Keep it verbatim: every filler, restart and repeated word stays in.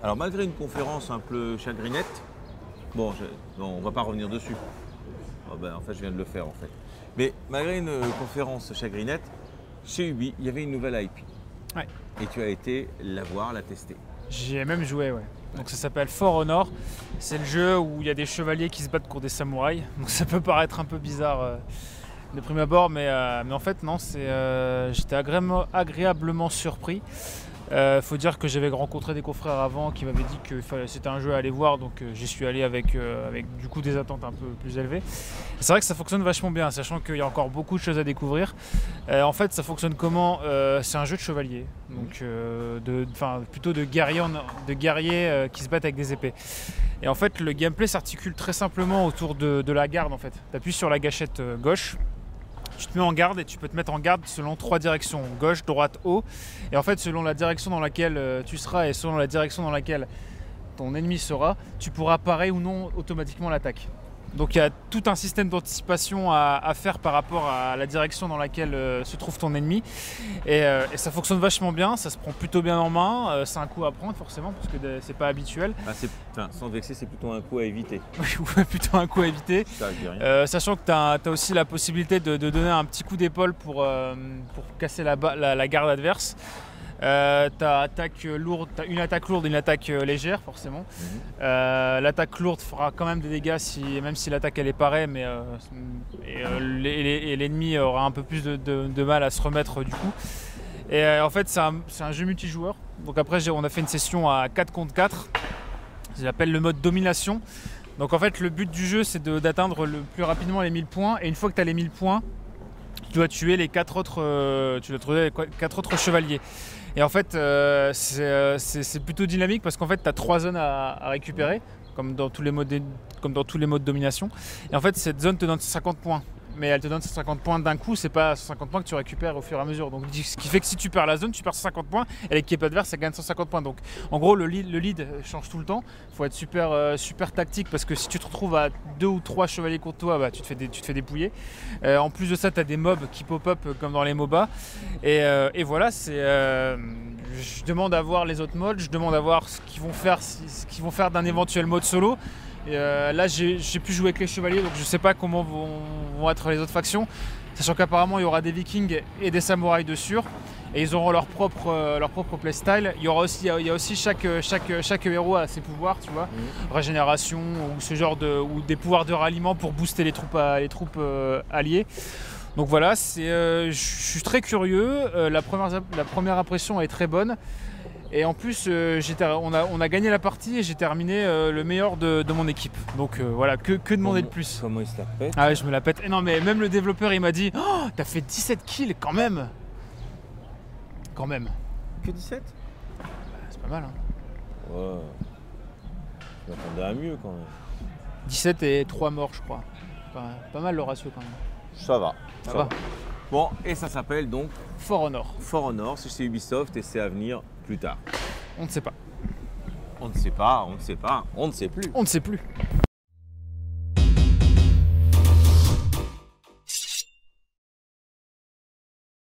Alors malgré une conférence un peu chagrinette, bon, je, non, on va pas revenir dessus. Oh ben, en fait, je viens de le faire en fait. Mais malgré une conférence chagrinette, chez Ubi, il y avait une nouvelle I P. Ouais. Et tu as été la voir, la tester. J'y ai même joué, ouais. Donc ça s'appelle For Honor. C'est le jeu où il y a des chevaliers qui se battent contre des samouraïs. Donc ça peut paraître un peu bizarre euh, de prime abord, mais, euh, mais en fait non, c'est, euh, j'étais agréablement, agréablement surpris. Il euh, faut dire que j'avais rencontré des confrères avant qui m'avaient dit que c'était un jeu à aller voir, donc euh, j'y suis allé avec, euh, avec du coup des attentes un peu plus élevées. C'est vrai que ça fonctionne vachement bien, sachant qu'il y a encore beaucoup de choses à découvrir. Euh, en fait, ça fonctionne comment euh, C'est un jeu de chevalier, donc euh, de, plutôt de guerriers, de guerriers euh, qui se battent avec des épées. Et en fait, le gameplay s'articule très simplement autour de, de la garde. En fait, tu appuies sur la gâchette euh, gauche. Tu te mets en garde et tu peux te mettre en garde selon trois directions, gauche, droite, haut. Et en fait, selon la direction dans laquelle tu seras et selon la direction dans laquelle ton ennemi sera, tu pourras parer ou non automatiquement l'attaque. Donc il y a tout un système d'anticipation à, à faire par rapport à la direction dans laquelle euh, se trouve ton ennemi. Et, euh, et ça fonctionne vachement bien, ça se prend plutôt bien en main. Euh, c'est un coup à prendre forcément, parce que de, c'est pas habituel. Ah, c'est, sans vexer, c'est plutôt un coup à éviter. Oui, plutôt un coup à éviter. Ça, je dis rien. Euh, sachant que tu as aussi la possibilité de, de donner un petit coup d'épaule pour, euh, pour casser la, la, la garde adverse. Euh, t'as attaque lourde, t'as une attaque lourde et une attaque euh, légère forcément. Mmh. Euh, l'attaque lourde fera quand même des dégâts si, même si l'attaque elle est pareille, mais euh, et, euh, et l'ennemi aura un peu plus de, de, de mal à se remettre du coup. Et euh, en fait c'est un, c'est un jeu multijoueur. Donc après on a fait une session à quatre contre quatre. J'appelle le mode domination. Donc en fait le but du jeu c'est de, d'atteindre le plus rapidement les mille points. Et une fois que tu as les mille points, tu dois tuer les quatre autres, euh, tu dois trouver les quatre autres chevaliers. Et en fait, euh, c'est, c'est, c'est plutôt dynamique parce qu'en fait, tu as trois zones à, à récupérer, comme dans, tous les modes de, comme dans tous les modes de domination. Et en fait, cette zone te donne cinquante points. Mais elle te donne cent cinquante points d'un coup, c'est pas cent cinquante points que tu récupères au fur et à mesure. Donc, ce qui fait que si tu perds la zone, tu perds cent cinquante points et l'équipe adverse, elle gagne cent cinquante points. Donc, en gros, le lead, le lead change tout le temps. Il faut être super, euh, super tactique parce que si tu te retrouves à deux ou trois chevaliers contre toi, bah, tu, te fais des, tu te fais dépouiller. Euh, en plus de ça, tu as des mobs qui pop-up comme dans les MOBA. Et, euh, et voilà, c'est. Euh, je demande à voir les autres modes, je demande à voir ce qu'ils vont faire, ce qu'ils vont faire d'un éventuel mode solo. Et euh, là j'ai, j'ai pu jouer avec les chevaliers, donc je sais pas comment vont, vont être les autres factions, sachant qu'apparemment il y aura des vikings et des samouraïs dessus et ils auront leur propre, euh, leur propre playstyle. Il y aura aussi, il y a aussi chaque, chaque, chaque héros a ses pouvoirs, tu vois, mmh. Régénération ou ce genre de, ou des pouvoirs de ralliement pour booster les troupes, les troupes euh, alliées. Donc voilà, c'est, euh, je suis très curieux, euh, la, première, la première impression est très bonne. Et en plus, euh, j'étais, on, a, on a gagné la partie et j'ai terminé euh, le meilleur de, de mon équipe. Donc euh, voilà, que, que demander comment, de plus. Comment il se la pète? Ah ouais, je me la pète. Et non, mais même le développeur, il m'a dit oh, t'as fait dix-sept kills quand même. Quand même. Que dix-sept? Bah, c'est pas mal, hein. Ouais. Je m'attendais à mieux quand même. dix-sept et trois morts, je crois. Enfin, pas mal le ratio quand même. Ça va. Ça, ça va. va. Bon, et ça s'appelle donc For Honor. For Honor, c'est chez Ubisoft et c'est à venir plus tard. On ne sait pas. On ne sait pas, on ne sait pas, on ne sait plus. On ne sait plus.